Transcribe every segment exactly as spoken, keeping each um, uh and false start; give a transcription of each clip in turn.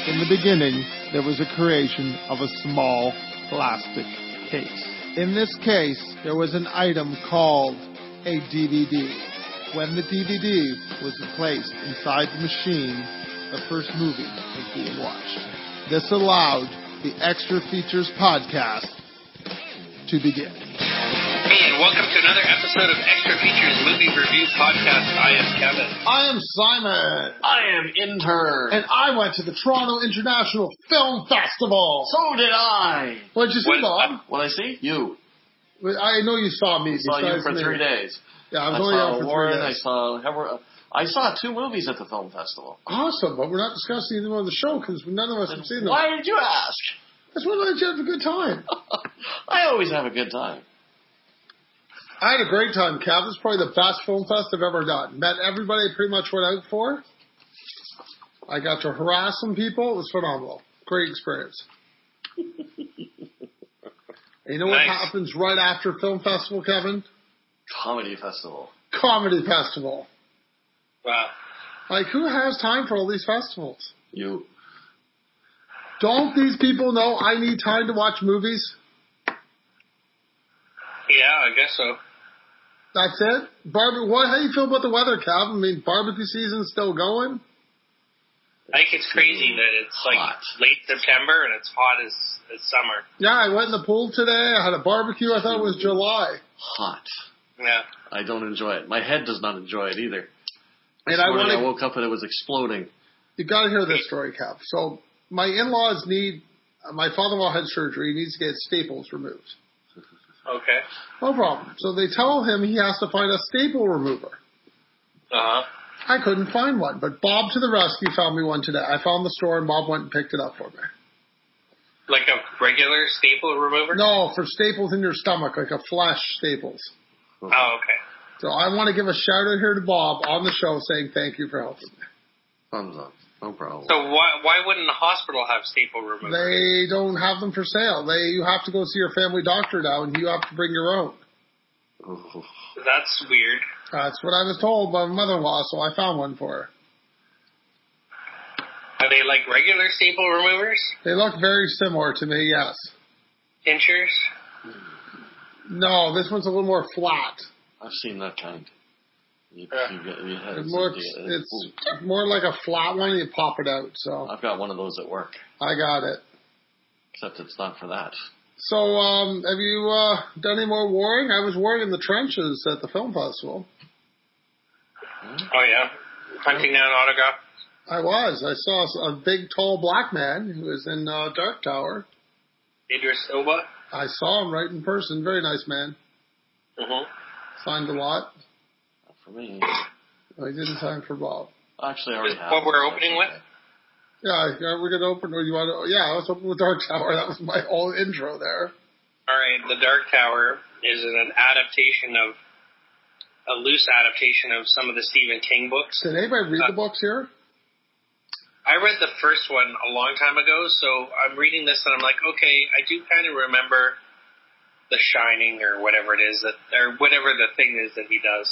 In the beginning, there was a creation of a small plastic case. In this case, there was an item called a D V D. When the D V D was placed inside the machine, the first movie was being watched. This allowed the Extra Features podcast to begin. Hey, and welcome to another episode of Extra Features Movie Review Podcast. I am Kevin. I am Simon. I am Intern. And I went to the Toronto International Film Festival. So did I. What did you see, What- Bob? What did I see? You. I know you saw me. I saw you besides for me. three days. Yeah, I was I only saw out for Warren. three I days. saw. Hever- I saw two movies at the film festival. Awesome, but we're not discussing them on the show because none of us And have seen them. why did you ask? That's what let you have a good time. I always have a good time. I had a great time, Cav. This is probably the best film fest I've ever done. Met everybody I pretty much went out for. I got to harass some people. It was phenomenal. Great experience. And you know what Nice. happens right after film festival, Kevin? Comedy festival. Comedy festival. Wow. Like, who has time for all these festivals? You. Don't these people know I need time to watch movies? Yeah, I guess so. That's it? Barbe- what, how do you feel about the weather, Cav? I mean, barbecue season's still going? I think it's crazy that it's like Hot. late September and it's hot as, as summer. Yeah, I went in the pool today. I had a barbecue. I thought it was July. Hot. Yeah. I don't enjoy it. My head does not enjoy it either. This And I morning want I to. woke up and it was exploding. You got to hear this story, Cav. So my in-laws need. Uh, my father-in-law had surgery. He needs to get staples removed. Okay. No problem. So they tell him he has to find a staple remover. Uh-huh. I couldn't find one, but Bob to the rescue found me one today. I found the store and Bob went and picked it up for me. Like a regular staple remover? No, for staples in your stomach, like a flesh staples. Oh, okay. So I want to give a shout out here to Bob on the show saying thank you for helping me. Thumbs up. No problem. So why why wouldn't a hospital have staple removers? They don't have them for sale. They you have to go see your family doctor now, and you have to bring your own. Ooh. That's weird. That's what I was told by my mother-in-law, so I found one for her. Are they like regular staple removers? They look very similar to me, yes. Pinchers? No, this one's a little more flat. I've seen that kind. You, Yeah. you get, you had It some- looks, you- it's more like a flat one, and you pop it out. So I've got one of those at work, I got it. except it's not for that. So, um, have you uh, done any more warring? I was warring in the trenches at the film festival. Oh, yeah. Hunting down autograph. I was. I saw a big, tall black man who was in uh, Dark Tower. Idris Elba. I saw him right in person. Very nice man. Mm-hmm. Signed a lot. Not for me. I didn't sign for Bob. Actually, I already Is have. what we're one, so opening it's with? okay. Yeah, yeah, we're gonna open. Or you want to? Yeah, let's open with Dark Tower. That was my whole intro there. All right, The Dark Tower is an adaptation of, a loose adaptation of some of the Stephen King books. Did anybody read Uh, the books here? I read the first one a long time ago, so I'm reading this and I'm like, okay, I do kind of remember The Shining or whatever it is, that or whatever the thing is that he does.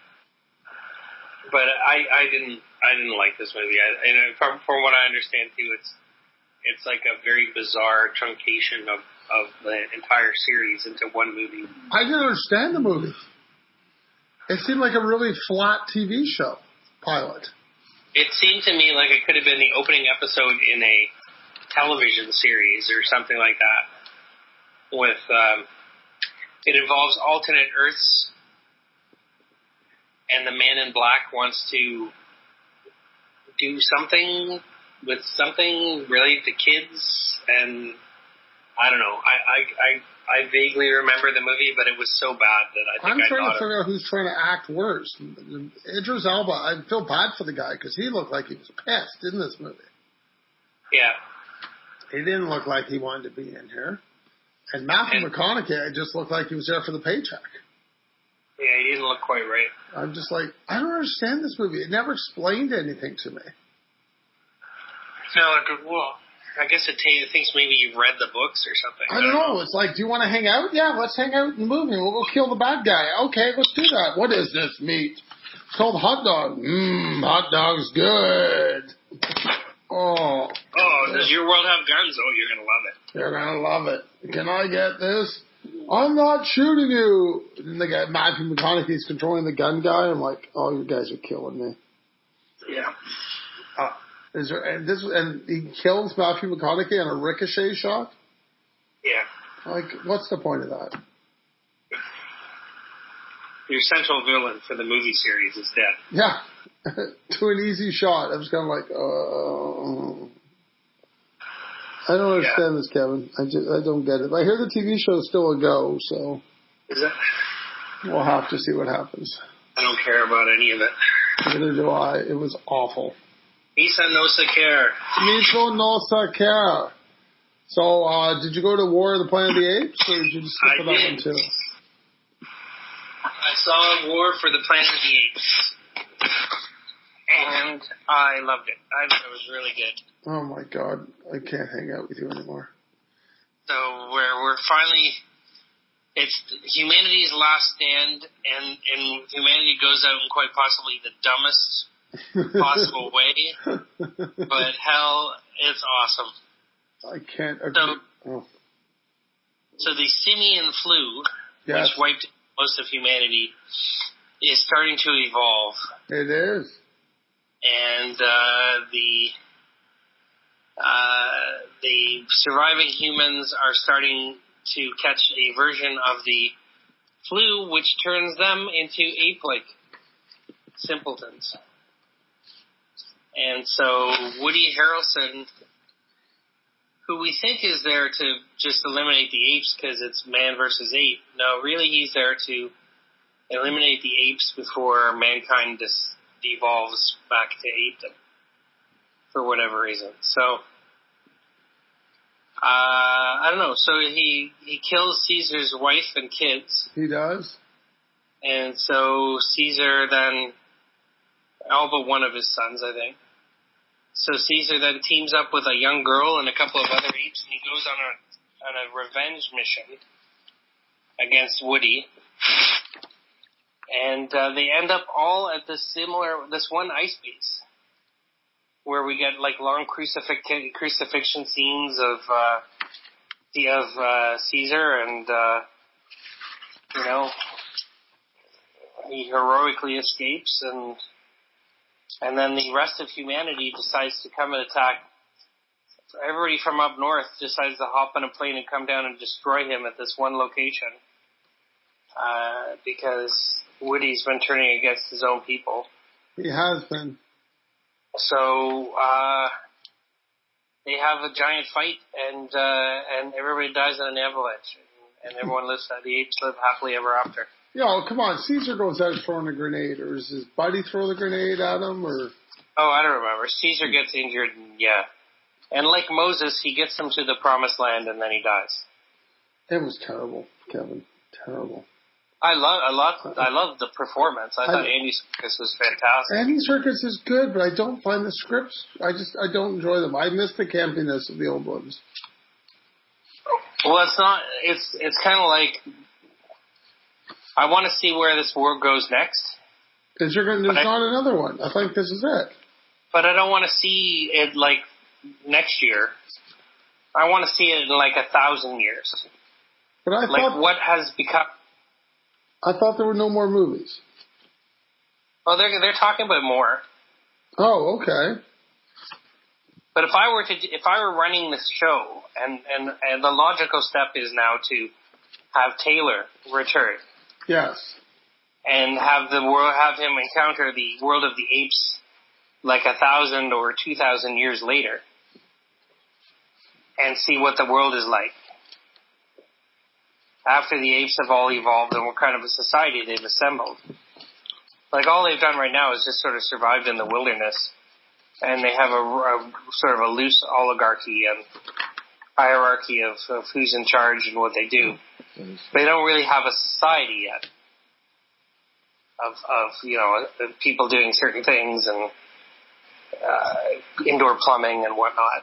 But I, I didn't I didn't like this movie. I, and from, from what I understand too, it's it's like a very bizarre truncation of, of the entire series into one movie. I didn't understand the movie. It seemed like a really flat T V show pilot. It seemed to me like it could have been the opening episode in a television series or something like that. With um, it involves alternate Earths, and the Man in Black wants to do something with something related to kids, and I don't know. I I, I, I vaguely remember the movie, but it was so bad that I think I'm I trying to thought figure out who's trying to act worse. Idris Elba, I feel bad for the guy because he looked like he was pissed in this movie. Yeah. He didn't look like he wanted to be in here. And Matthew And- McConaughey just looked like he was there for the paycheck. Yeah, he didn't look quite right. I'm just like, I don't understand this movie. It never explained anything to me. No, like, well, I guess it, t- it thinks maybe you've read the books or something. I don't know. It's like, do you want to hang out? Yeah, let's hang out in the movie. We'll go kill the bad guy. Okay, let's do that. What is this meat? It's called hot dog. Mmm, hot dog's good. Oh. Oh, Oh, does your world have guns? Oh, you're gonna love it. You're gonna love it. Can I get this? I'm not shooting you. And the guy, Matthew McConaughey's controlling the gun guy. I'm like, oh, you guys are killing me. Yeah. Uh, is there and this and he kills Matthew McConaughey on a ricochet shot? Yeah. Like, what's the point of that? Your central villain for the movie series is dead. Yeah. To an easy shot. I was kind of like, oh. I don't understand yeah. this, Kevin. I just, I don't get it. I hear the T V show is still a go, so. Is it? We'll have to see what happens. I don't care about any of it. Neither do I. It was awful. Misa no se care. Misa no se care. So, uh, did you go to War of the Planet of the Apes, or did you just skip for that one too? I saw War for the Planet of the Apes. And I loved it. I thought it was really good. Oh my God. I can't hang out with you anymore. So we're, we're finally, it's humanity's last stand, and, and humanity goes out in quite possibly the dumbest possible way. But hell, it's awesome. I can't agree. So, oh. so the simian flu, yes. which wiped most of humanity, is starting to evolve. It is. And uh, the uh, the surviving humans are starting to catch a version of the flu, which turns them into ape-like simpletons. And so Woody Harrelson, who we think is there to just eliminate the apes because it's man versus ape, no, really he's there to eliminate the apes before mankind dis- devolves back to apedom for whatever reason. So, uh, I don't know. So he, he kills Caesar's wife and kids. He does? And so Caesar then, all but one of his sons, I think. So Caesar then teams up with a young girl and a couple of other apes, and he goes on a, on a revenge mission against Woody. And uh, they end up all at this similar, this one ice base, where we get like long crucifix- crucifixion scenes of uh, the of uh, Caesar, and uh, you know, he heroically escapes, and and then the rest of humanity decides to come and attack. Everybody from up north decides to hop on a plane and come down and destroy him at this one location, uh, because Woody's been turning against his own people. He has been. So uh, they have a giant fight, and uh, and everybody dies in an avalanche, and, and everyone lives. The apes live happily ever after. Yo, come on! Caesar goes out throwing a grenade, or does his buddy throw the grenade at him, or? Oh, I don't remember. Caesar gets injured, and yeah, and like Moses, he gets him to the promised land, and then he dies. It was terrible, Kevin. Terrible. I love, I love, I love the performance. I, I thought Andy Serkis was fantastic. Andy Serkis is good, but I don't find the scripts. I just, I don't enjoy them. I miss the campiness of the old ones. Well, it's not. It's, it's kind of like I want to see where this war goes next. Is there going? There's I, not another one. I think this is it. But I don't want to see it like next year. I want to see it in like a thousand years. But I like thought, what has become. I thought there were no more movies. Oh, they're they're talking about more. Oh, okay. But if I were to, if I were running this show, and, and, and the logical step is now to have Taylor return. Yes. And have the world, have him encounter the world of the apes like a thousand or two thousand years later, and see what the world is like after the apes have all evolved and what kind of a society they've assembled. Like, all they've done right now is just sort of survived in the wilderness, and they have a, a sort of a loose oligarchy and hierarchy of, of who's in charge and what they do. They don't really have a society yet of, of you know, people doing certain things and uh, indoor plumbing and whatnot.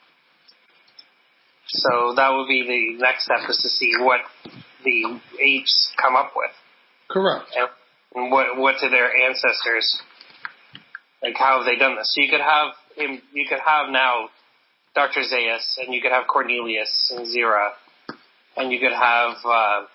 So that would be the next step, is to see what the apes come up with. Correct. And what what do their ancestors, like, how have they done this? So you could have him, you could have now Doctor Zaius, and you could have Cornelius and Zira, and you could have, uh,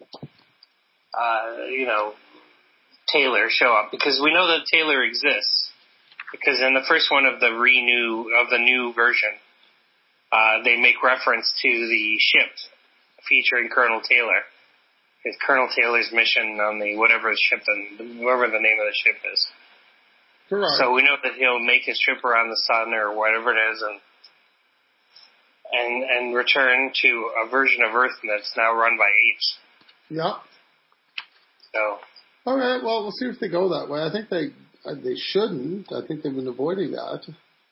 uh, you know, Taylor show up, because we know that Taylor exists, because in the first one of the renew, of the new version, uh, they make reference to the ship featuring Colonel Taylor. It's Colonel Taylor's mission on the whatever ship, and whatever the name of the ship is. Correct. So we know that he'll make his trip around the sun or whatever it is, and and and return to a version of Earth that's now run by apes. Yeah. So. Okay, well, we'll see if they go that way. I think they uh, they shouldn't. I think they've been avoiding that.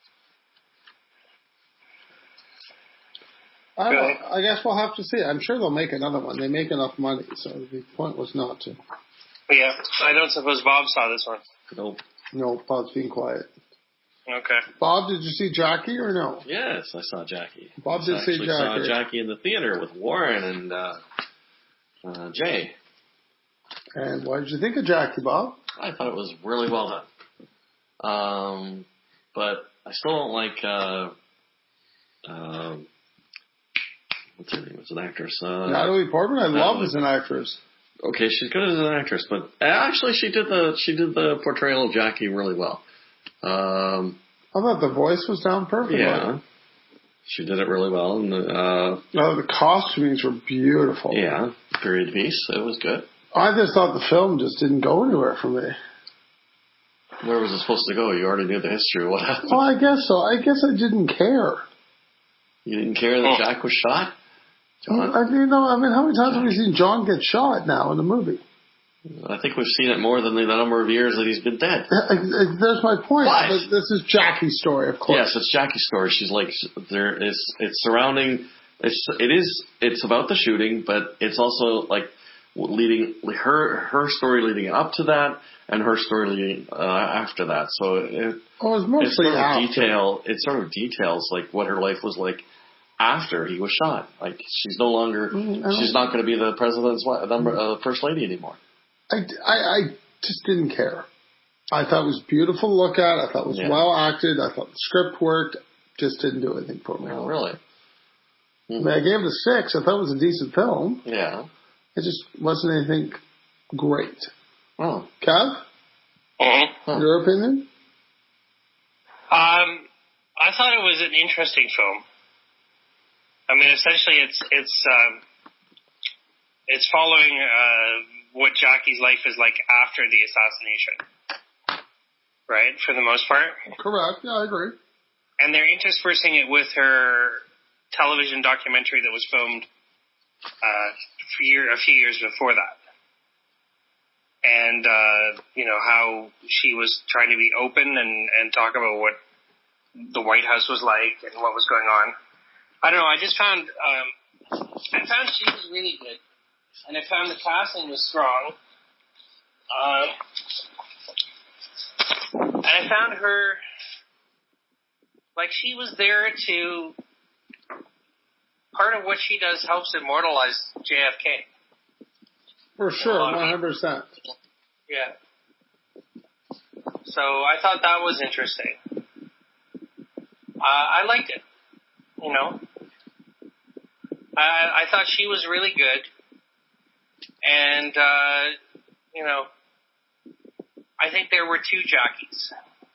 I, Really? I guess we'll have to see. I'm sure they'll make another one. They make enough money, so the point was not to. But yeah, I don't suppose Bob saw this one. Nope. No, Bob's being quiet. Okay. Bob, did you see Jackie or no? Yes, I saw Jackie. Bob did I see actually Jackie. saw Jackie in the theater with Warren and uh, uh, Jay. And what did you think of Jackie, Bob? I thought it was really well done. Um, but I still don't like. Uh, uh, what's her name? It's an actress. Uh, Natalie Portman. I love Natalie. as an actress. Okay, she's good as an actress, but actually she did the she did the portrayal of Jackie really well. Um, I thought the voice was down perfectly. yeah, she did it really well, and uh, Oh, the costumings were beautiful. yeah, period piece. It was good. I just thought the film just didn't go anywhere for me. Where was it supposed to go? You already knew the history. What happened? Well, I guess so. I guess I didn't care. You didn't care that Jack was shot? John? I, you know, I mean, how many times have we seen John get shot now in the movie? I think we've seen it more than the number of years that he's been dead. There's my point. What? But this is Jackie's story, of course. Yes, it's Jackie's story. She's like, there is, it's surrounding, it's, it is, it's about the shooting, but it's also like leading, her, her story leading up to that, and her story leading uh, after that. So it, oh, it was mostly it's sort of after. detail, it sort of details like what her life was like after he was shot. Like, she's no longer, Mm, she's not going to be the president's wife, number, uh, first lady anymore. I, I, I just didn't care. I thought it was beautiful to look at. I thought it was Yeah. well acted. I thought the script worked. Just didn't do anything for me. Oh, really? I mean, I gave it a six. I thought it was a decent film. Yeah. It just wasn't anything great. Oh. Kev? Mm-hmm. Huh. Your opinion? Um, I thought it was an interesting film. I mean, essentially, it's it's um, it's following uh, what Jackie's life is like after the assassination, right? For the most part. Correct. Yeah, I agree. And they're interspersing it with her television documentary that was filmed uh, a, year, a few years before that. And, uh, you know, how she was trying to be open and, and talk about what the White House was like and what was going on. I don't know, I just found, um, I found she was really good. And I found the casting was strong. Uh, and I found her, like, she was there to, part of what she does helps immortalize J F K. For sure, one hundred percent. Yeah. So I thought that was interesting. Uh, I liked it. You know, I, I thought she was really good, and uh, you know, I think there were two Jackies.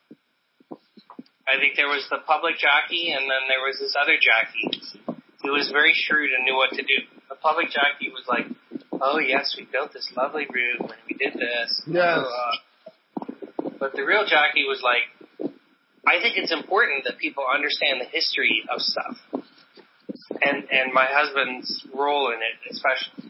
I think there was the public Jackie, and then there was this other Jackie who was very shrewd and knew what to do. The public Jackie was like, oh yes, we built this lovely room and we did this. Yes. Uh, but the real Jackie was like, I think it's important that people understand the history of stuff. And and my husband's role in it especially.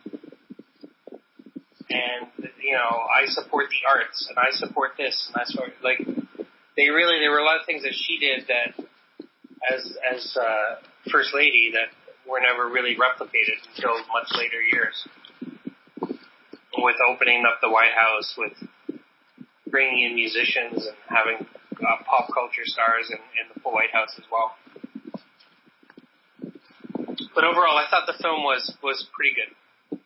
And, you know, I support the arts and I support this and I support, like, they really, there were a lot of things that she did that as, as, uh, First Lady that were never really replicated until much later years. With opening up the White House, with bringing in musicians and having uh, pop culture stars in, in the White House as well. But overall, I thought the film was, was pretty good.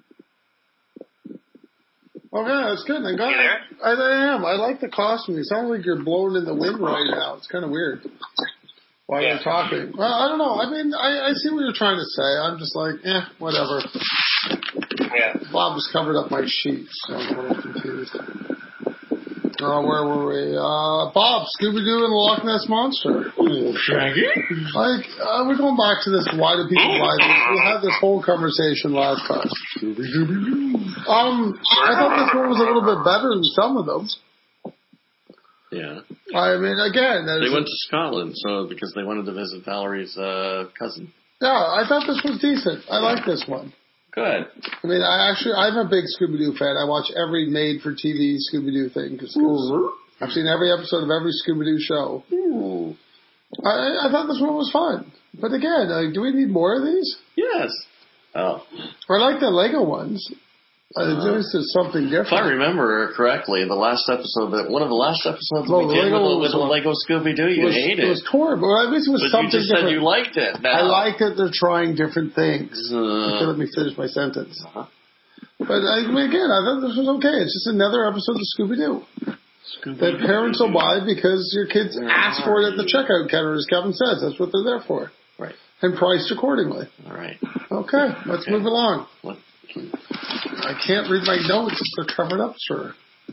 Okay, that's good. I got You there? I, I am. I like the costume. You sound like you're blowing in the wind right now. It's kind of weird. while Yeah. you're talking. Well, I don't know. I mean, I, I see what you're trying to say. I'm just like, eh, whatever. Yeah. Bob just covered up my sheets, so I'm a little confused. Uh, where were we? Uh, Bob, Scooby-Doo and the Loch Ness Monster. Ooh, Shaggy. Like, uh, we're going back to this, why do people buy this? We had this whole conversation last time. Scooby-Doo. Um, I thought this one was a little bit better than some of them. Yeah. I mean, again... They went to Scotland, so because they wanted to visit Valerie's uh, cousin. Yeah, I thought this was decent. I like this one. Good. I mean, I actually, I'm a big Scooby-Doo fan. I watch every made-for-T V Scooby-Doo thing because I've seen every episode of every Scooby-Doo show. Ooh. I, I thought this one was fun. But again, like, do we need more of these? Yes. Oh. I like the Lego ones. Uh, Uh, this is something different. If I remember correctly, the last episode, that one of the last episodes Well, we did Lego with, the, with the was- Lego Scooby-Doo, you was, hated It was torn, but at least it was But something you just different. said you liked it. I Now. like that they're trying different things. Uh, Okay, let me finish my sentence. uh-huh. But I mean, again, I thought this was okay. It's just another episode of Scooby-Doo. Scooby-Doo. That parents will buy because your kids ask for it at the checkout counter, as Kevin says. That's what they're there for. Right. And priced accordingly. All right. Okay, let's Okay. move along. What? I can't read my notes. They're covered up, sir.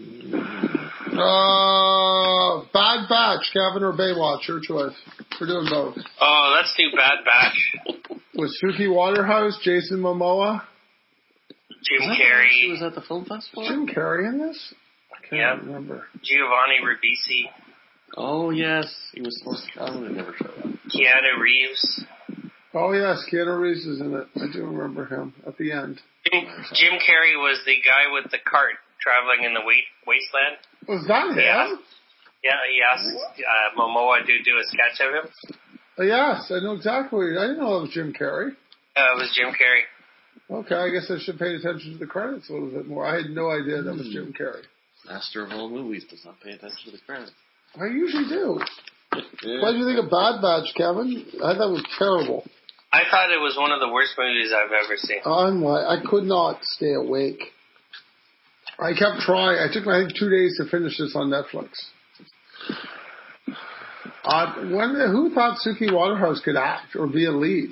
Uh, Bad Batch, Kevin or Baywatch, your choice. We're doing both. Oh, let's do Bad Batch. With Suki Waterhouse, Jason Momoa. Jim Was Carrey, that the film festival? Jim Carrey in this? I can't Yep. remember. Giovanni Ribisi, Oh, yes. He was supposed to come and never showed up. Keanu Reeves. Oh, yes, Keanu Reeves is in it. I do remember him at the end. Jim, Jim Carrey was the guy with the cart traveling in the wa- wasteland. Was that him? Yeah. Yeah, he asked uh, Momoa to do a sketch of him. Oh, yes, I know exactly. I didn't know it was Jim Carrey. Uh, it was Jim Carrey. Okay, I guess I should pay attention to the credits a little bit more. I had no idea that was Jim Carrey. Master of all movies does not pay attention to the credits. I usually do. Yeah. What did you think of Bad Batch, Kevin? I thought it was terrible. I thought it was one of the worst movies I've ever seen. I'm like, I could not stay awake. I kept trying. I took, I think, two days to finish this on Netflix. Uh, when, who thought Suki Waterhouse could act or be a lead?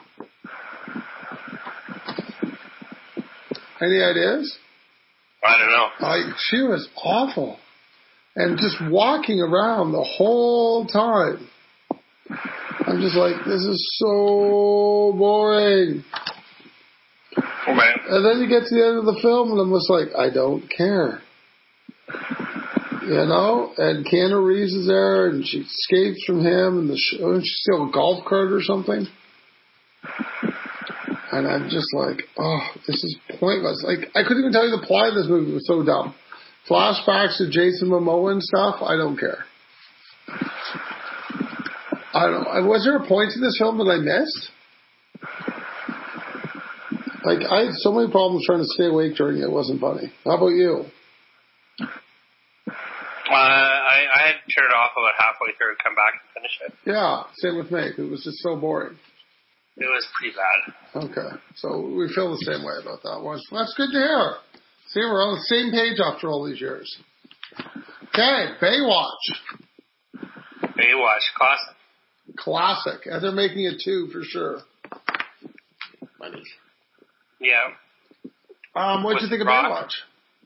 Any ideas? I don't know. Like, she was awful. And just walking around the whole time. I'm just like, this is so boring. Okay. And then you get to the end of the film, and I'm just like, I don't care. You know? And Keanu Reeves is there, and she escapes from him, and the show, and she's still a golf cart or something. And I'm just like, oh, this is pointless. Like, I couldn't even tell you the plot of this movie. It was so dumb. Flashbacks to Jason Momoa and stuff, I don't care. I don't know. Was there a point in this film that I missed? Like, I had so many problems trying to stay awake during it. It wasn't funny. How about you? Uh, I, I had to turn it off about halfway through and come back and finish it. Yeah, same with me. It was just so boring. It was pretty bad. Okay, so we feel the same way about that one. That's good to hear. See, we're on the same page after all these years. Okay, Baywatch. Baywatch, classic. Classic. And they're making it two for sure. Money. Yeah. Um, what did you With think of Rock? Baywatch?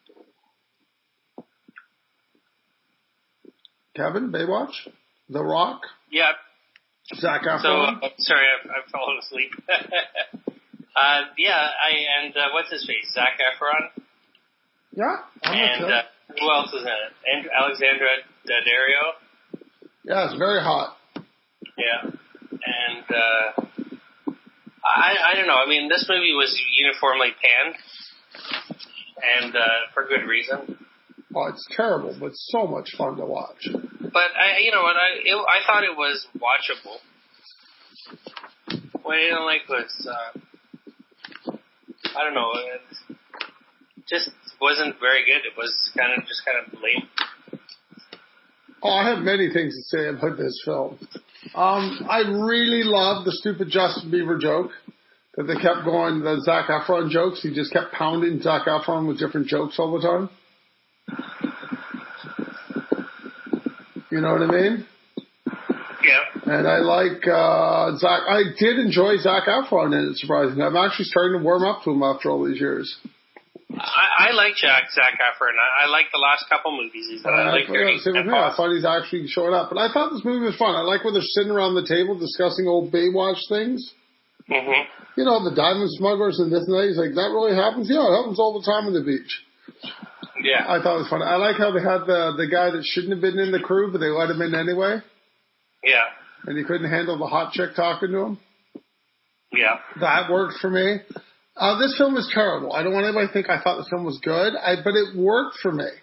Kevin, Baywatch? The Rock? Yeah. Zach Efron? So, uh, sorry, I've, I've fallen asleep. uh, yeah, I and uh, what's his face? Zac Efron. yeah, I'm And not uh, who else is in it? And Alexandra Daddario. Yeah, it's very hot. Yeah. And uh, I I don't know. I mean, this movie was uniformly panned, and uh, for good reason. Oh, it's terrible, but so much fun to watch. But I, you know what? I it, I thought it was watchable. What I didn't like was uh, I don't know. It just wasn't very good. It was kind of just kind of lame. Oh, I have many things to say about this film. Um, I really loved the stupid Justin Bieber joke that they kept going, the Zac Efron jokes. He just kept pounding Zac Efron with different jokes all the time. You know what I mean? Yeah. And I like uh, Zach. I did enjoy Zac Efron in it, surprisingly. I'm actually starting to warm up to him after all these years. I, I like Jack Zac Efron. I, I like the last couple movies he's done. I, I like Dirty Grandpa. I thought he's actually showing up. But I thought this movie was fun. I like when they're sitting around the table discussing old Baywatch things. Mm-hmm. You know, the diamond smugglers and this and that. He's like, that really happens? Yeah, it happens all the time on the beach. Yeah. I thought it was fun. I like how they had the, the guy that shouldn't have been in the crew, but they let him in anyway. Yeah. And he couldn't handle the hot chick talking to him. Yeah. That worked for me. Uh, this film was terrible. I don't want anybody to think I thought the film was good, I, but it worked for me.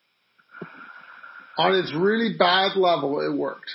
On its really bad level, it worked.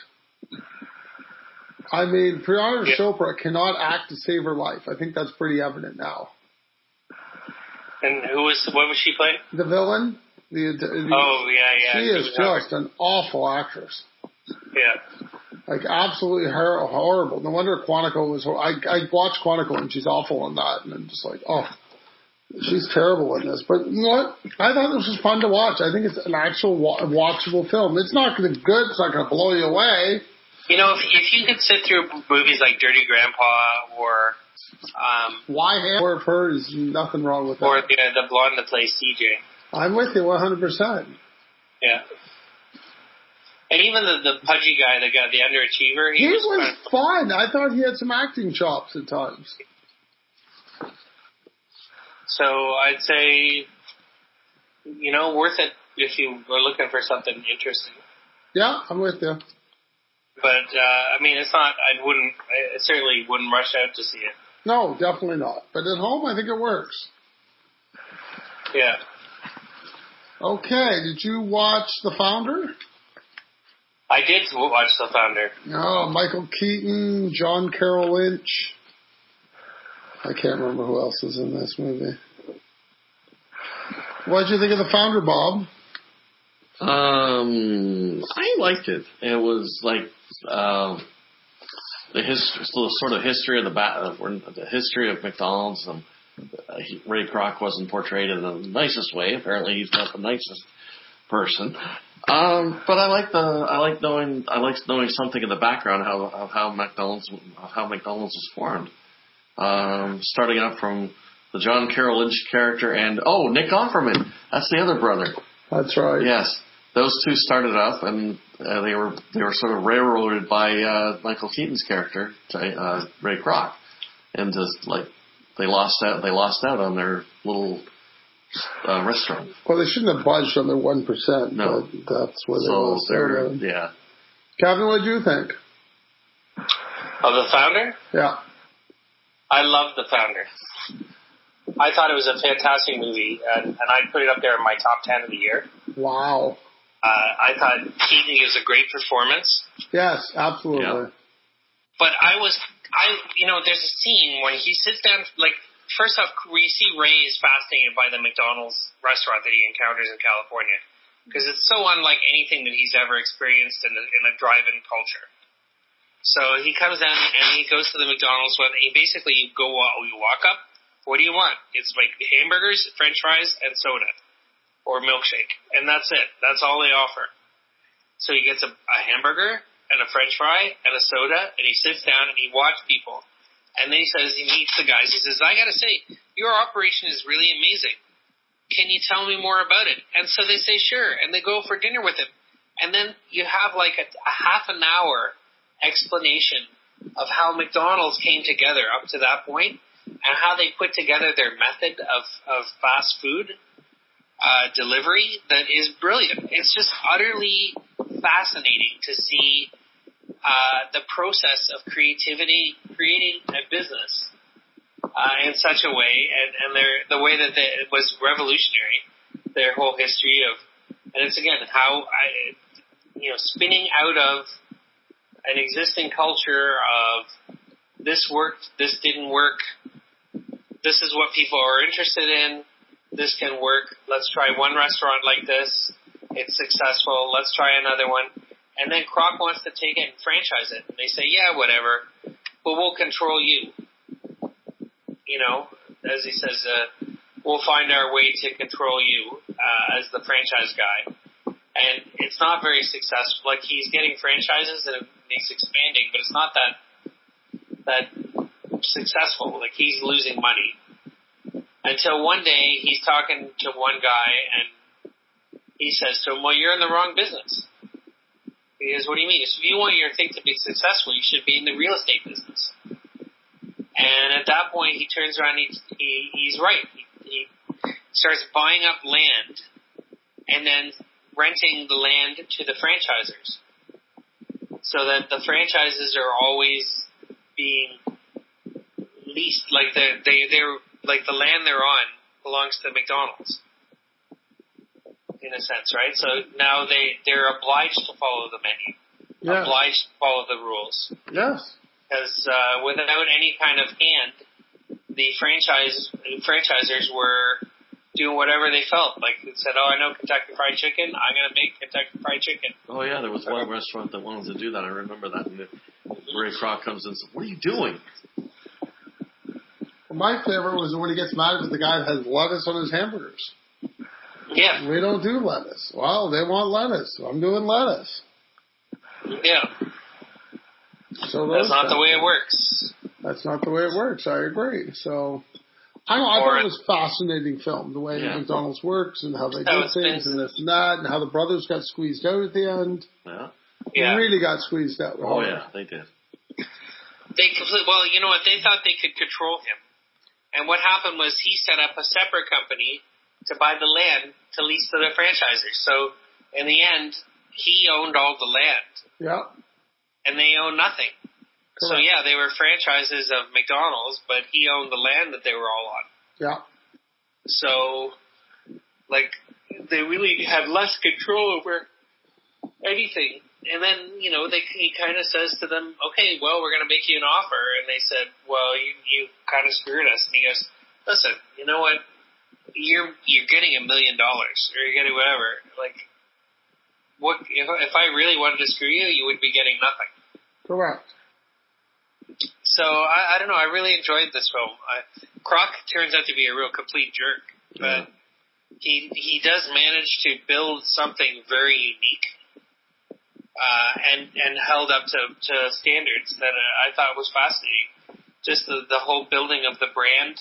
I mean, Priyanka yeah. Chopra cannot act to save her life. I think that's pretty evident now. And who was, what was she playing? The villain. The, the, oh, yeah, yeah. She, she is just an awful actress. Yeah. Like, absolutely her- horrible. No wonder Quantico was... I, I watched Quantico, and she's awful on that. And I'm just like, oh, she's terrible in this. But you know what? I thought this was fun to watch. I think it's an actual wa- watchable film. It's not going to be good. It's not going to blow you away. You know, if, if you could sit through movies like Dirty Grandpa or... Um, Why More of Her is nothing wrong with that. Or the, the blonde that plays C J. I'm with you one hundred percent. Yeah. And even the, the pudgy guy, the guy, the underachiever. He, he was, was fun. I thought he had some acting chops at times. So I'd say, you know, worth it if you were looking for something interesting. Yeah, I'm with you. But, uh, I mean, it's not, I wouldn't, I certainly wouldn't rush out to see it. No, definitely not. But at home, I think it works. Yeah. Okay, did you watch The Founder? I did watch The Founder. Oh, Michael Keaton, John Carroll Lynch. I can't remember who else is in this movie. What did you think of The Founder, Bob? Um, I liked it. It was like uh, the history, the sort of history of the ba- the history of McDonald's. And uh, he, Ray Kroc wasn't portrayed in the nicest way. Apparently, he's not the nicest person. Um, but I like the I like knowing I like knowing something in the background how of how McDonald's of how McDonald's was formed. Um, starting out from the John Carroll Lynch character and oh Nick Offerman, that's the other brother. That's right. Yes, those two started up and uh, they were they were sort of railroaded by uh, Michael Keaton's character, uh, Ray Kroc, and just like they lost out they lost out on their little. Uh, restaurant. Well, they shouldn't have budged on their one percent. No, but that's where they so lost they're out. Yeah. Kevin, what did you think of The Founder? Yeah, I loved The Founder. I thought it was a fantastic movie, and, and I'd put it up there in my top ten of the year. Wow. Uh, I thought Keaton gives a great performance. Yes, absolutely. Yeah. But I was, I you know, there's a scene when he sits down, like. First off, we see Ray is fascinated by the McDonald's restaurant that he encounters in California because it's so unlike anything that he's ever experienced in a, in a drive-in culture. So he comes down and he goes to the McDonald's where he basically you go, you walk up, what do you want? It's like hamburgers, French fries, and soda or milkshake, and that's it. That's all they offer. So he gets a, a hamburger and a French fry and a soda, and he sits down and he watches people. And then he says, he meets the guys. He says, I got to say, your operation is really amazing. Can you tell me more about it? And so they say, sure. And they go for dinner with him. And then you have like a, a half an hour explanation of how McDonald's came together up to that point and how they put together their method of, of fast food uh, delivery that is brilliant. It's just utterly fascinating to see Uh, the process of creativity, creating a business uh, in such a way, and, and their, the way that they, it was revolutionary, their whole history of, and it's again how I, you know, spinning out of an existing culture of this worked, this didn't work, this is what people are interested in, this can work, let's try one restaurant like this, it's successful, let's try another one. And then Kroc wants to take it and franchise it. And they say, yeah, whatever, but we'll control you. You know, as he says, uh, we'll find our way to control you uh, as the franchise guy. And it's not very successful. Like, he's getting franchises, and and he's expanding, but it's not that that successful. Like, he's losing money. Until one day, he's talking to one guy, and he says to him, well, you're in the wrong business. He goes, what do you mean? So if you want your thing to be successful, you should be in the real estate business. And at that point, he turns around, and he, he, he's right. He, he starts buying up land and then renting the land to the franchisers, so that the franchises are always being leased, like they they they're like the land they're on belongs to McDonald's, in a sense, right? So now they they're obliged to follow the menu, yes. obliged to follow the rules. Yes. Because uh, without any kind of hand, the franchise franchisers were doing whatever they felt. Like, it said, oh, I know Kentucky Fried Chicken, I'm going to make Kentucky Fried Chicken. Oh, yeah, there was one restaurant that wanted to do that. I remember that. And Ray Kroc comes in and says, what are you doing? Well, my favorite was when he gets mad at the guy that has lettuce on his hamburgers. Yeah. We don't do lettuce. Well, they want lettuce, so I'm doing lettuce. Yeah. So That's not the way it works. That's not the way it works. I agree. So... I know, I thought it was a fascinating film, the way yeah. McDonald's works and how they do things and this and that, and how the brothers got squeezed out at the end. Yeah. They yeah. really got squeezed out. Oh, yeah, they did. They completely, well, you know what, they thought they could control him. And what happened was he set up a separate company to buy the land to lease to the franchisers. So, in the end, he owned all the land. Yeah. And they owned nothing. Correct. So, yeah, they were franchises of McDonald's, but he owned the land that they were all on. Yeah. So, like, they really had less control over anything. And then, you know, they, he kind of says to them, okay, well, we're going to make you an offer. And they said, well, you, you kind of screwed us. And he goes, listen, you know what? You're you're getting a million dollars, or you're getting whatever. Like, what if, if I really wanted to screw you, you would be getting nothing. Correct. So, I, I don't know, I really enjoyed this film. I, Kroc turns out to be a real complete jerk, but yeah. he he does manage to build something very unique uh, and, and held up to, to standards that uh, I thought was fascinating. Just the, the whole building of the brand.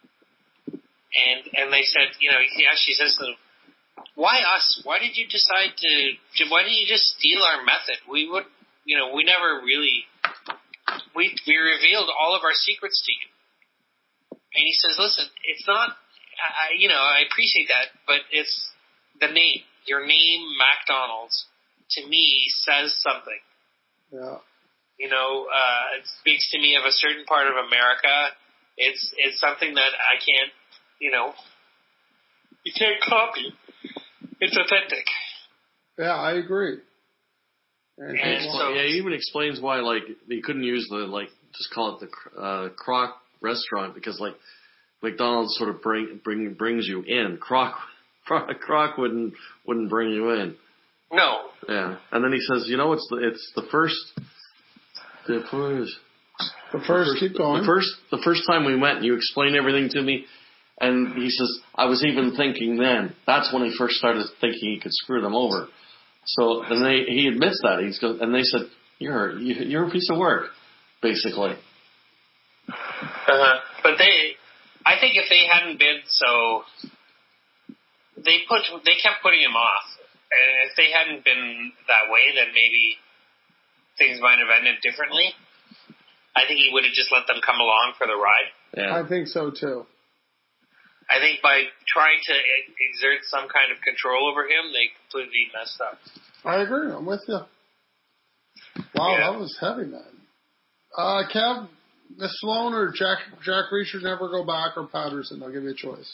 And and they said, you know, he actually says to them, why us? Why did you decide to, to, why didn't you just steal our method? We would, you know, we never really... We we revealed all of our secrets to you. And he says, listen, it's not, I, you know, I appreciate that, but it's the name. Your name, McDonald's, to me, says something. Yeah. You know, uh, it speaks to me of a certain part of America. It's it's something that I can't, you know, you can't copy. It's authentic. Yeah, I agree. And and so, yeah, he even explains why, like, they couldn't use the, like, just call it the uh, Kroc restaurant, because, like, McDonald's sort of bring, bring brings you in. Kroc, Kroc, Kroc wouldn't wouldn't bring you in. No. Yeah, and then he says, you know, it's the it's the first, the first, the first, keep going. The first, the first time we met, you explained everything to me, and he says, I was even thinking then. That's when he first started thinking he could screw them over. So, and they, he admits that. He's go, and they said, "You're you're a piece of work," basically. Uh-huh. But they, I think if they hadn't been so, they put they kept putting him off, and if they hadn't been that way, then maybe things might have ended differently. I think he would have just let them come along for the ride. Yeah. I think so too. I think by trying to exert some kind of control over him, they completely messed up. I agree. I'm with you. Wow, yeah. That was heavy, man. Uh, Kev, Miss Sloan or Jack Jack Reacher Never Go Back or Patterson? I'll give you a choice.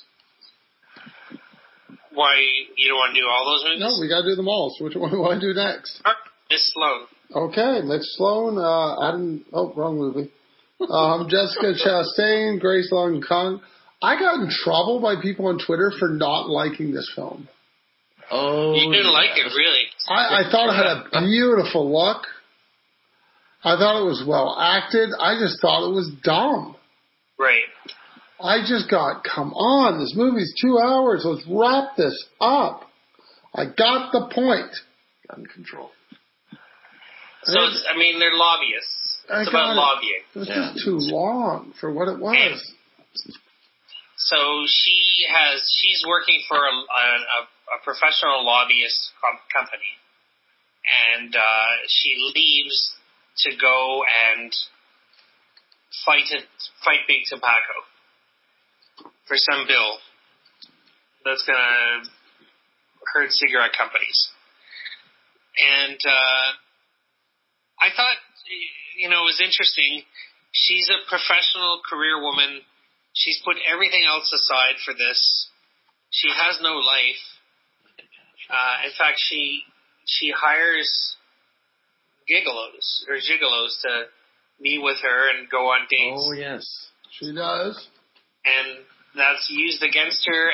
Why, you don't want to do all those movies? No, we got to do them all. So which one do you want to do next? Miss Sloan. Okay, Miss Sloan. Uh, Adam. Oh, wrong movie. Um, Jessica Chastain, Grace Long Kong. I got in trouble by people on Twitter for not liking this film. Oh, you didn't like it, really? I, I thought it had a beautiful look. I thought it was well acted. I just thought it was dumb. Right. I just got, come on, this movie's two hours. Let's wrap this up. I got the point. Gun control. So, it's, I mean, they're lobbyists. It's I about it. lobbying. It was Yeah. just too long for what it was. And so she has, she's working for a, a, a professional lobbyist com- company. And uh, she leaves to go and fight it, fight big tobacco for some bill that's going to hurt cigarette companies. And uh, I thought, you know, it was interesting. She's a professional career woman. She's put everything else aside for this. She has no life. Uh, in fact, she she hires gigolos or gigolos to meet with her and go on dates. Oh, yes. She does. And that's used against her.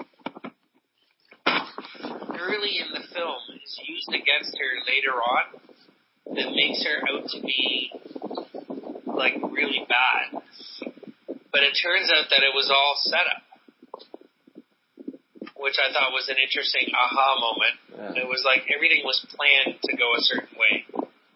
And early in the film is used against her later on that makes her out to be like really bad. But it turns out that it was all set up, which I thought was an interesting aha moment. Yeah. It was like everything was planned to go a certain way.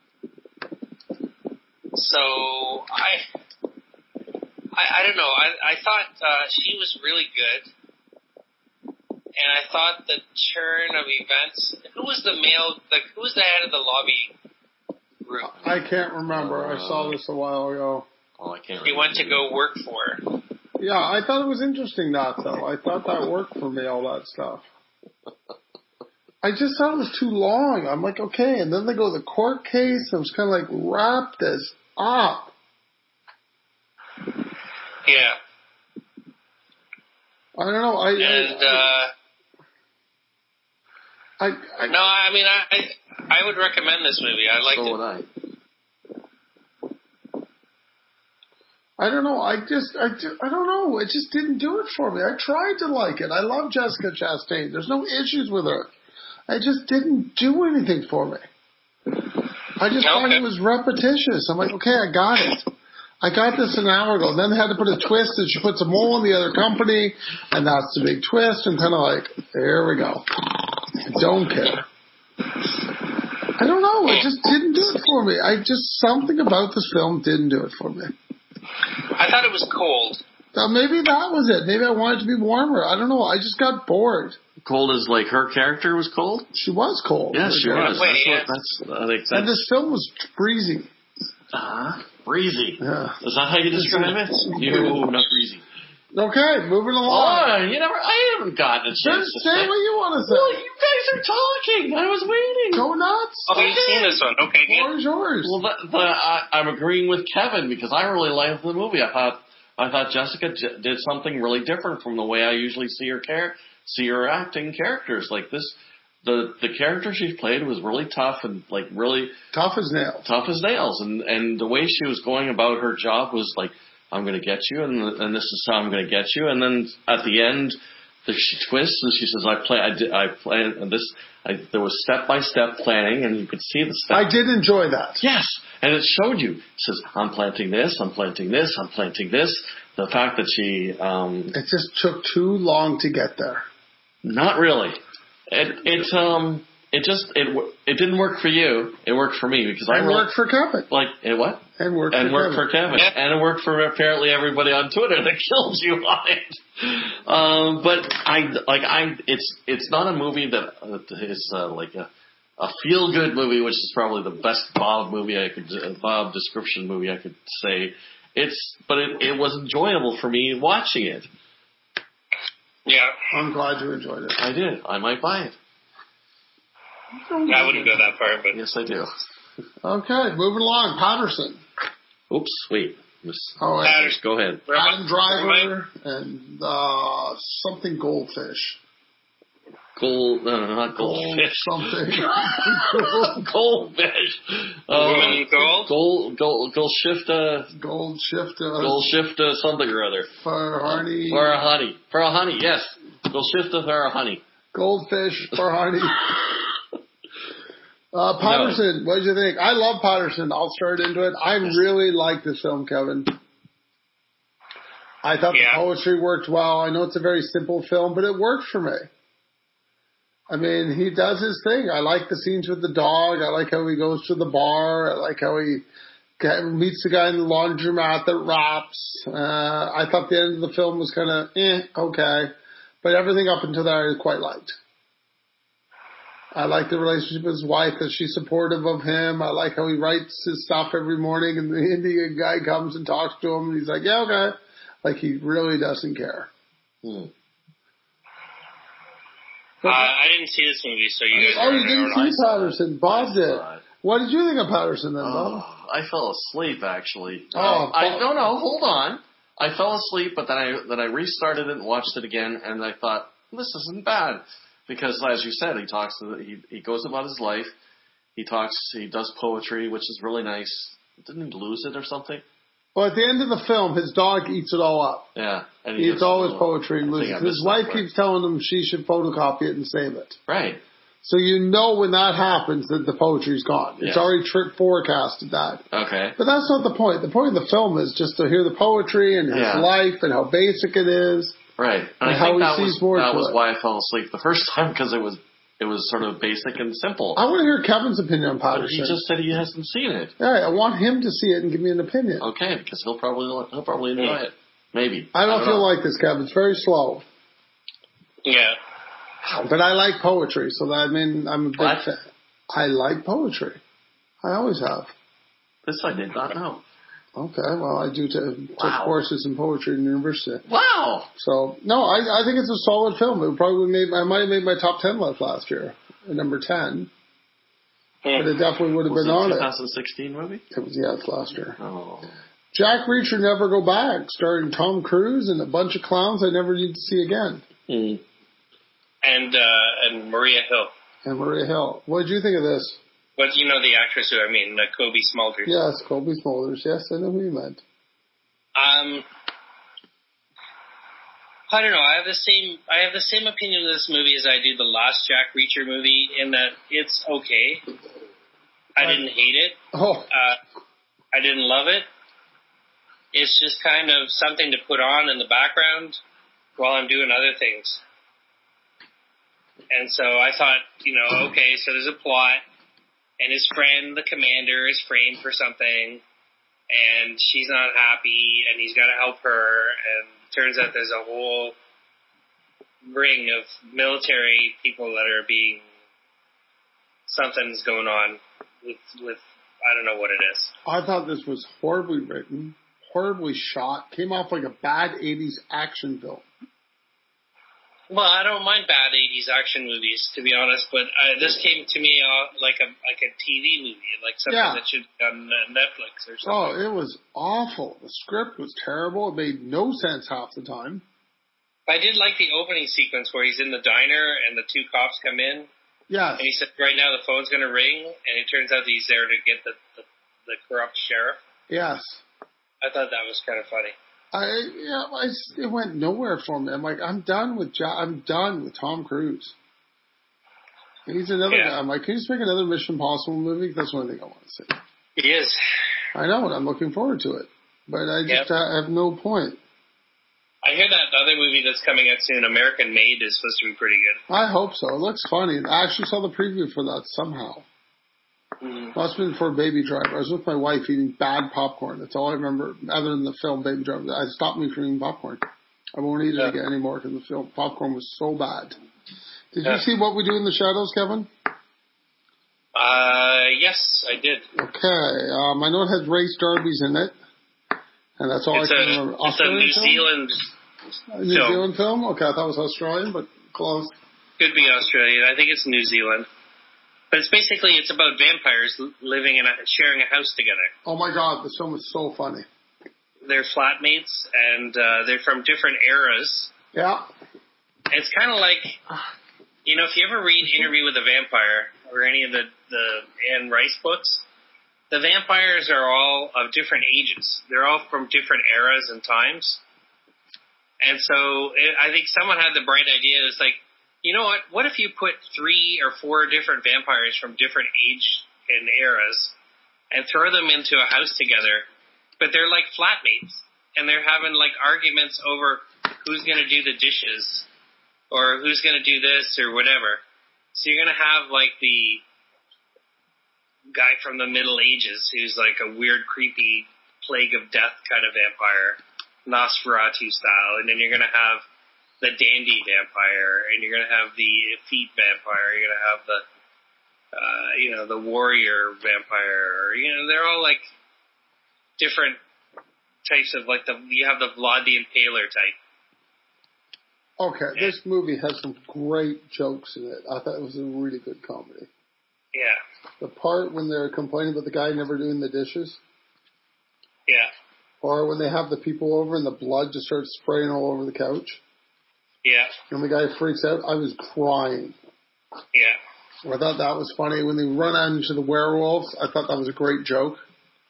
So I, I, I don't know. I, I thought uh, she was really good, and I thought the churn of events. Who was the male? The, who was the head of the lobby group? I can't remember. Uh, I saw this a while ago. Oh, I can't. He went to go work for her. Yeah, I thought it was interesting that though. I thought that worked for me. All that stuff. I just thought it was too long. I'm like, okay, and then they go to the court case. I was kind of like, wrap this up. Yeah. I don't know. I and I, uh, I, I no, I mean, I I would recommend this movie. I liked so it. would I. I don't know. I just, I, just, I don't know. It just didn't do it for me. I tried to like it. I love Jessica Chastain. There's no issues with her. It just didn't do anything for me. I just okay. find it was repetitious. I'm like, okay, I got it. I got this an hour ago. And then they had to put a twist that she puts a mole in the other company, and that's the big twist. And kind of like, there we go. I don't care. I don't know. It just didn't do it for me. I just, something about this film didn't do it for me. I thought it was cold. Now, maybe that was it. Maybe I wanted it to be warmer. I don't know. I just got bored. Cold as like her character was cold? She was cold. Yes, she was. Wait, that's yeah. what, that's, I think that's, and this film was breezy. Uh-huh. Breezy. Yeah. Is that how you describe it? You, not breezy. Okay, moving along. Oh, you never, I haven't gotten a chance to say. Say what you want to say. Well, you guys are talking. I was waiting. Go nuts. Oh, you've seen this one. Okay, good. What is yours? Well, the, the, I, I'm agreeing with Kevin because I really liked the movie. I thought I thought Jessica j- did something really different from the way I usually see her char- see her acting characters. Like this, the the character she played was really tough and like really tough as nails. Tough as nails, and and the way she was going about her job was like, I'm going to get you, and and this is how I'm going to get you, and then at the end, the, she twists and she says, I play, I did, I planned and this. I, there was step by step planning, and you could see the step. I did enjoy that. Yes, and it showed you. It says, I'm planting this, I'm planting this, I'm planting this. The fact that she, um, it just took too long to get there. Not really. It it um it just it it didn't work for you. It worked for me because I really, worked for Kevin. Like it what? And worked and for worked Kevin. for Kevin. Yeah. And it worked for apparently everybody on Twitter that killed you on it. Um, but I like I it's it's not a movie that uh, is uh, like a a feel good movie, which is probably the best Bob movie I could uh, Bob description movie I could say. It's but it it was enjoyable for me watching it. Yeah. I'm glad you enjoyed it. I did. I might buy it. I wouldn't go that far, but yes, I do. Okay, moving along. Patterson. Oops, wait. Oh, Patterson. Go ahead. Adam Driver and uh, something goldfish. Gold, no, no, not goldfish. Gold something. Goldfish. Woman uh, gold? Gold, gold, gold shifta. Gold shifta. Gold shifta something or other. Farahani. Farahani. Farahani, yes. Gold shifta Farahani. Goldfish, Farahani. Uh, Patterson, no. What did you think? I love Patterson. I'll start into it. I yes. really like this film, Kevin. I thought yeah. the poetry worked well. I know it's a very simple film, but it worked for me. I mean, he does his thing. I like the scenes with the dog. I like how he goes to the bar. I like how he get, meets the guy in the laundromat that raps. Uh, I thought the end of the film was kind of eh, okay. But everything up until there I quite liked. I like the relationship with his wife, that she's supportive of him. I like how he writes his stuff every morning and the Indian guy comes and talks to him and he's like, yeah, okay. Like he really doesn't care. Hmm. Uh, I didn't see this movie, so you guys. Oh, you didn't see Patterson. Bob did. What did you think of Patterson then, Bob? Oh, I fell asleep actually. Oh, uh, I no no hold on. I fell asleep, but then I then I restarted it and watched it again, and I thought this isn't bad because, as you said, he talks. To the, he he goes about his life. He talks. He does poetry, which is really nice. Didn't he lose it or something? Well, at the end of the film, his dog eats it all up. Yeah. And he, he eats all his poetry and loses. His wife part. keeps telling him she should photocopy it and save it. Right. So you know when that happens that the poetry's gone. It's yeah. already tri- forecasted that. Okay. But that's not the point. The point of the film is just to hear the poetry and his yeah. life and how basic it is. Right. And And I how think he that sees was, more that to was it. why I fell asleep the first time, because it was it was sort of basic and simple. I want to hear Kevin's opinion on But Patterson. he just said he hasn't seen it. Yeah, I want him to see it and give me an opinion. Okay, because he'll probably he'll probably enjoy it. Maybe. I don't, I don't feel know. like this, Kevin. It's very slow. Yeah. But I like poetry, so that, I mean, I'm a big What? fan. I like poetry. I always have. This I did not know. Okay, well, I do t- Wow. took courses in poetry in university. Wow. So, no, I, I think it's a solid film. It probably made, I might have made my top ten list last year, at number ten. Yeah. But it definitely would have Was been it on it. twenty sixteen movie? It was, yeah, it's last year. Oh. Jack Reacher Never Go Back, starring Tom Cruise and a bunch of clowns I never need to see again. Mm. And uh, and Maria Hill. And Maria Hill. What did you think of this? But you know the actress who I mean, uh, Kobe Smulders. Yes, Colby Smulders. Yes, I know who you meant. Um, I don't know. I have the same. I have the same opinion of this movie as I do the last Jack Reacher movie, in that it's okay. I didn't hate it. Oh, Uh, I didn't love it. It's just kind of something to put on in the background while I'm doing other things. And so I thought, you know, okay, so there's a plot, and his friend, the commander, is framed for something, and she's not happy, and he's got to help her, and it turns out there's a whole ring of military people that are being, something's going on with, with I don't know what it is. I thought this was horribly written, horribly shot, came off like a bad eighties action film. Well, I don't mind bad eighties action movies, to be honest, but uh, this came to me uh, like a like a T V movie, like something Yeah. that should be on uh, Netflix or something. Oh, it was awful. The script was terrible. It made no sense half the time. I did like the opening sequence where he's in the diner and the two cops come in, Yes. and he said, right now the phone's going to ring, and it turns out that he's there to get the, the, the corrupt sheriff. Yes. I thought that was kind of funny. I yeah, I, it went nowhere for me. I'm like, I'm done with jo- I'm done with Tom Cruise. He's another Yeah. guy. I'm like, can you just make another Mission Impossible movie? That's the only thing I want to see. He is. I know, and I'm looking forward to it. But I just Yep. uh, have no point. I hear that other movie that's coming out soon, American Made, is supposed to be pretty good. I hope so. It looks funny. I actually saw the preview for that somehow. Mm-hmm. Must have been for Baby Driver. I was with my wife eating bad popcorn. That's all I remember, other than the film Baby Driver. I stopped me from eating popcorn. I won't eat it Yeah. again anymore because the film popcorn was so bad. Did you Yeah. see What We Do in the Shadows, Kevin? Uh, yes, I did. Okay. Um, I know it has race derbies in it. And that's all It's I can a, remember. it's a Australian New film? Zealand, A New film. Zealand film? Okay, I thought it was Australian, but close. could be Australian. I think it's New Zealand. But it's basically, it's about vampires l- living in a, sharing a house together. Oh my God, this film is so funny. They're flatmates, and uh, they're from different eras. Yeah. It's kind of like, you know, if you ever read Interview with a Vampire or any of the, the Anne Rice books, the vampires are all of different ages. They're all from different eras and times. And so it, I think someone had the bright idea. It's like, you know what? What if you put three or four different vampires from different age and eras and throw them into a house together, but they're like flatmates, and they're having like arguments over who's going to do the dishes or who's going to do this or whatever. So you're gonna have like the guy from the Middle Ages who's like a weird, creepy plague of death kind of vampire, Nosferatu style, and then you're gonna have the dandy vampire, and you're gonna have the effete vampire. You're gonna have the, uh, you know, the warrior vampire. Or, you know, they're all like different types of like the. You have the Vlad the Impaler type. Okay, yeah. This movie has some great jokes in it. I thought it was a really good comedy. Yeah. The part when they're complaining about the guy never doing the dishes. Yeah. Or when they have the people over and the blood just starts spraying all over the couch. Yeah. And the guy freaks out. I was crying. Yeah. I thought that was funny. When they run out into the werewolves, I thought that was a great joke.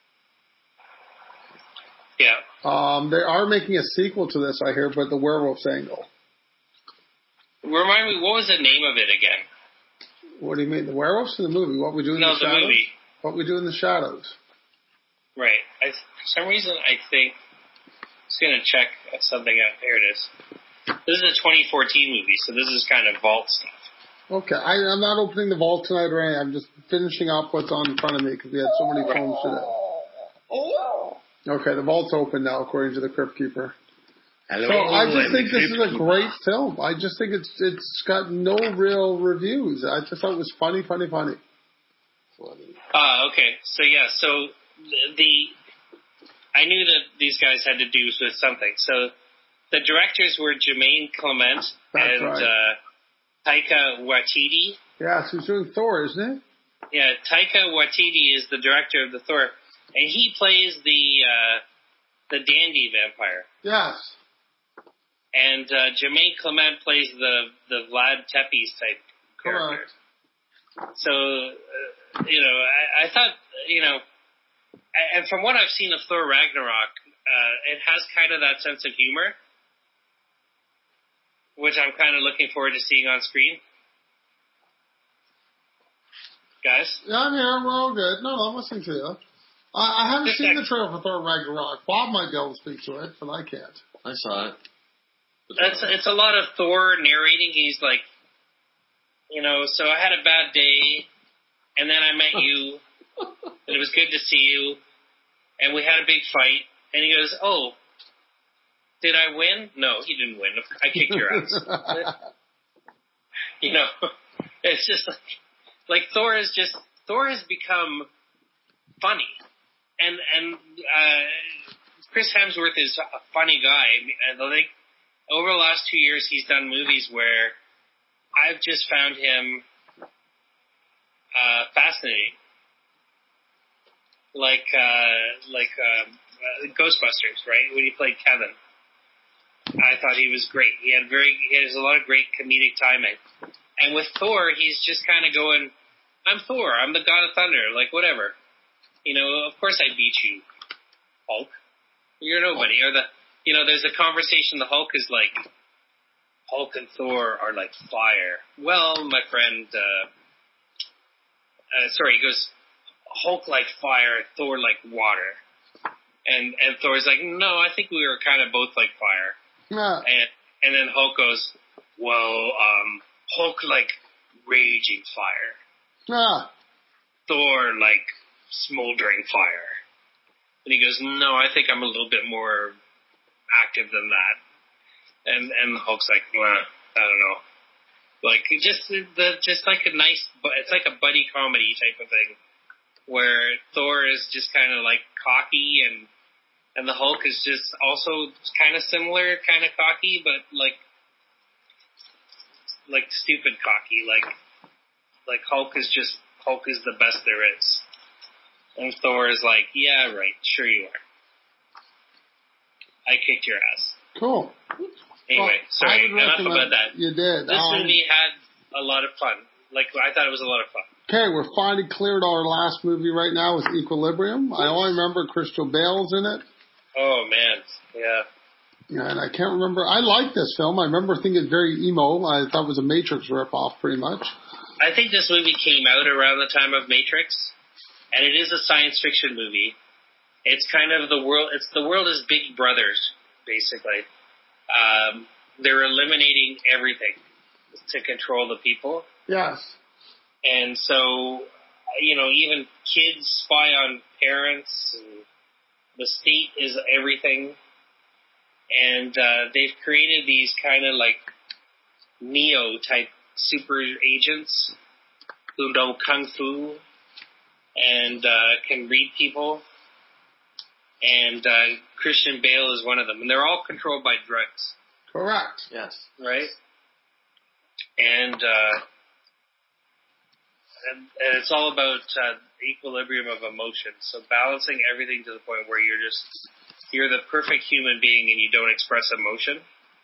Yeah. Um, they are making a sequel to this, I hear, but the werewolves angle. Remind me, what was the name of it again? What do you mean? The werewolves in the movie? What we do in no, the shadows? No, the movie. What we do in the shadows. Right. I, for some reason, I think... I'm just going to check something out. There it is. This is a twenty fourteen movie, so this is kind of vault stuff. Okay. I, I'm not opening the vault tonight or anything. I'm just finishing up what's on in front of me because we had so many films today. Okay, the vault's open now, according to the Crypt Keeper. Hello, so I just think this is a great film. I just think it's it's got no real reviews. I just thought it was funny, funny, funny. Funny. Uh, okay. So, yeah, so the, the... I knew that these guys had to do with something. So the directors were Jermaine Clement That's and right. uh, Taika Waititi. Yeah, so he's doing Thor, isn't he? Yeah, Taika Waititi is the director of the Thor. And he plays the uh, the dandy vampire. Yes. And uh, Jermaine Clement plays the, the Vlad Tepes type character. Correct. So, uh, you know, I, I thought, you know, and from what I've seen of Thor Ragnarok, uh, it has kind of that sense of humor, which I'm kind of looking forward to seeing on screen. Guys? Yeah, I'm here. We're all good. No, no, I'm listening to you. I, I haven't Just seen like, the trailer for Thor Ragnarok. Bob might be able to speak to it, but I can't. I saw it. It's, it's a lot of Thor narrating. He's like, you know, so I had a bad day, and then I met you, and it was good to see you, and we had a big fight, and he goes, oh, did I win? No, you didn't win. I kicked your ass. You know, it's just like, like Thor is just, Thor has become funny. And, and, uh, Chris Hemsworth is a funny guy. I think over the last two years, he's done movies where I've just found him, uh, fascinating. Like, uh, like, uh, uh, Ghostbusters, right? When he played Kevin. I thought he was great. He had very, he has a lot of great comedic timing. And with Thor, he's just kind of going, I'm Thor, I'm the God of Thunder, like whatever. You know, of course I beat you, Hulk. You're nobody. Or the, you know, there's a conversation, the Hulk is like, Hulk and Thor are like fire. Well, my friend, uh, uh sorry, he goes, Hulk like fire, Thor like water. And, and Thor's like, no, I think we were kind of both like fire. Yeah. And, and then Hulk goes, well, um, Hulk like raging fire. Yeah. Thor like smoldering fire. And he goes, no, I think I'm a little bit more active than that. And and Hulk's like, well, I don't know. Like just the just like a nice, it's like a buddy comedy type of thing, where Thor is just kind of like cocky and. And the Hulk is just also kind of similar, kind of cocky, but like, like stupid cocky. Like, like Hulk is just, Hulk is the best there is. And Thor is like, yeah, right, sure you are. I kicked your ass. Cool. Anyway, well, sorry, enough about that. You did. This um, movie had a lot of fun. Like, I thought it was a lot of fun. Okay, we're finally cleared our last movie right now with Equilibrium. I only remember Christian Bale's in it. Oh, man. Yeah. Yeah, and I can't remember. I like this film. I remember thinking it's very emo. I thought it was a Matrix ripoff, pretty much. I think this movie came out around the time of Matrix, and it is a science fiction movie. It's kind of the world. It's the world is Big Brothers, basically. Um, they're eliminating everything to control the people. Yes. And so, you know, even kids spy on parents, and the state is everything. And uh, they've created these kind of like Neo-type super agents who know Kung Fu and uh, can read people. And uh, Christian Bale is one of them. And they're all controlled by drugs. Correct. Yes. Right? And, uh, and, and it's all about uh, equilibrium of emotion. So balancing everything to the point where you're just, you're the perfect human being and you don't express emotion.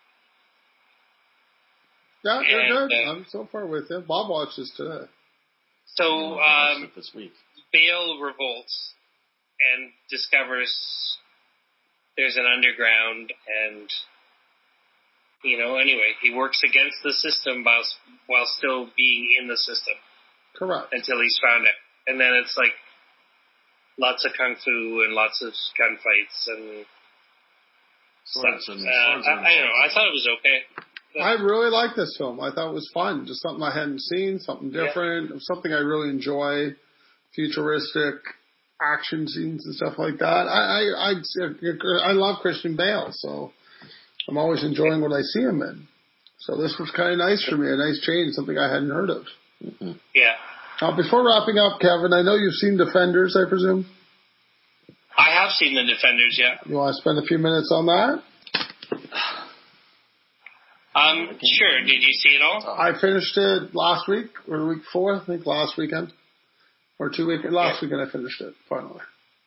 Yeah, you're and, good. Uh, I'm so far with you. Bob watched this today. So, um, this week. Bale revolts and discovers there's an underground, and, you know, anyway, he works against the system while, while still being in the system. Correct. Until he's found out. And then it's like lots of kung fu and lots of gunfights and Swords stuff. and, uh, swords I, and I don't know. I thought it was okay. But, I really liked this film. I thought it was fun. Just something I hadn't seen, something different, yeah. something I really enjoy, futuristic action scenes and stuff like that. I, I, I, I love Christian Bale, so I'm always enjoying what I see him in. So this was kind of nice for me, a nice change, something I hadn't heard of. Mm-hmm. Yeah. Now, before wrapping up, Kevin, I know you've seen Defenders, I presume? I have seen The Defenders, yeah. You want to spend a few minutes on that? Um, sure. Did you see it all? I finished it last week, or the week before, I think last weekend. Or two weekends. Last yeah. weekend I finished it, finally.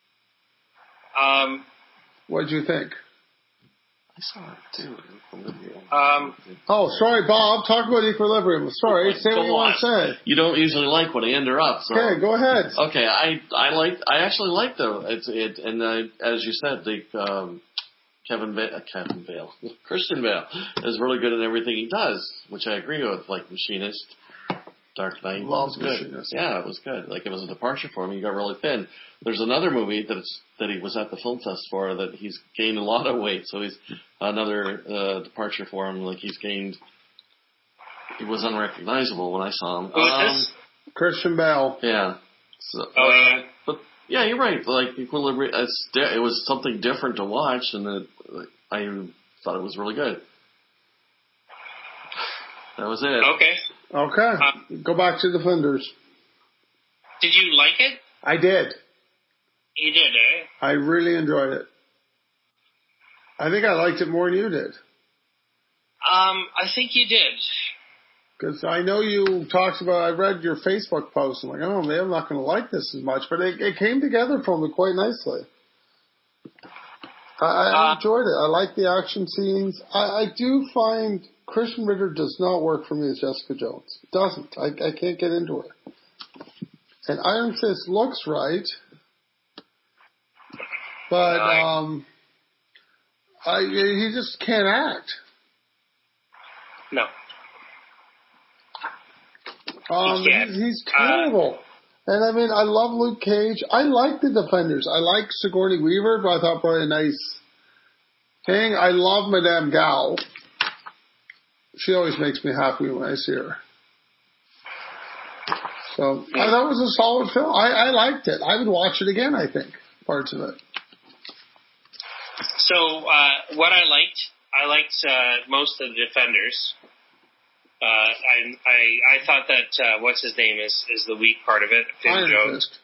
Um, what did you think? I saw it too. Um, oh, sorry, Bob. Talk about Equilibrium. Sorry, say what you want to say. You don't usually like when I interrupt. So. Okay, go ahead. Okay, I I like I actually like though it's it and uh, as you said the um, Kevin ba- uh, Kevin Bale Christian Bale is really good at everything he does, which I agree with. Like Machinist, Dark Knight, Love was good. Machinist. Yeah, it was good. Like it was a departure for him. He got really thin. There's another movie that's that he was at the film fest for that he's gained a lot of weight. So he's another uh, departure for him. Like he's gained. He was unrecognizable when I saw him. Who is um, this? Christian Bale. Yeah. So, oh yeah. Uh, but yeah, you're right. Like Equilibrium, it's it was something different to watch, and it, I thought it was really good. That was it. Okay. Okay. Um, Go back to Defenders. Did you like it? I did. You did, eh? I really enjoyed it. I think I liked it more than you did. Um, I think you did. Because I know you talked about, I read your Facebook post. I'm like, oh, maybe I'm not going to like this as much. But it, it came together for me quite nicely. I, I uh, enjoyed it. I like the action scenes. I, I do find Christian Ritter does not work for me as Jessica Jones. It doesn't. I, I can't get into her. And Iron Fist looks right. But um, I, he just can't act. No. Um, he he's, he's terrible. Uh, and I mean, I love Luke Cage. I like the Defenders. I like Sigourney Weaver, but I thought probably a nice thing. I love Madame Gao. She always makes me happy when I see her. So I thought it was a solid film. I, I liked it. I would watch it again, I think, parts of it. So uh, what I liked, I liked uh, most of the Defenders. Uh, I, I I thought that uh, what's his name is, is the weak part of it. Finn Iron Jones. Fist.